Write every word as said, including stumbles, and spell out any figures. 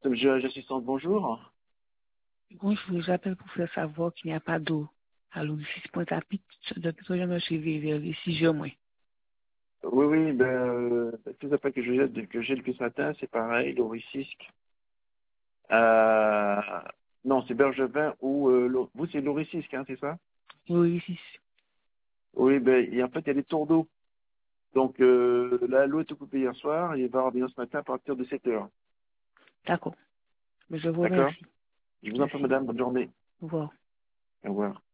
je- j'assistante, bonjour. Bonjour, j'appelle pour faire savoir qu'il n'y a pas d'eau à l'Oasis Pointe-à-Pitre depuis que je me suis réveillée vers les six heures moins. Oui, oui, ben, euh, tous les appels que je j'ai que j'ai depuis ce matin, c'est pareil, l'Oricisque. Euh, non, c'est Bergevin ou euh, l'O- vous, c'est l'Oricisque, hein, c'est ça? L'Oasis. Oui, ben, et en fait, il y a des tours d'eau. Donc euh, là, l'eau est coupée hier soir et il va revenir ce matin à partir de sept heures. D'accord. Mais je vous D'accord? remercie. Je vous en prie, Merci. madame, bonne journée. Au revoir. Au revoir.